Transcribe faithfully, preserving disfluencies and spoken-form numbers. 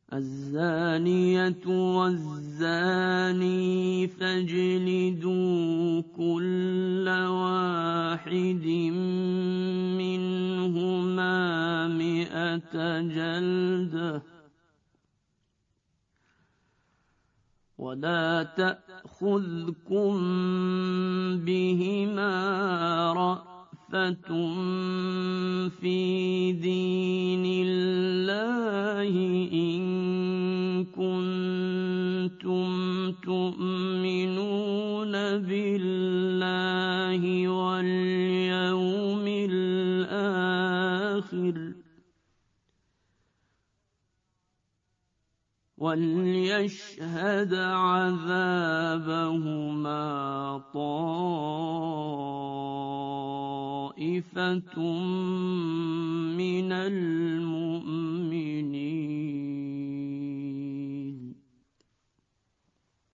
الزانية والزاني فاجلدوا كل واحد منهما مئة جلدة ولا تأخذكم بهما رأفة في دين الله إن كنتم تؤمنون بالله واليوم الآخر وليشهد عذابهما طائفة من المؤمنين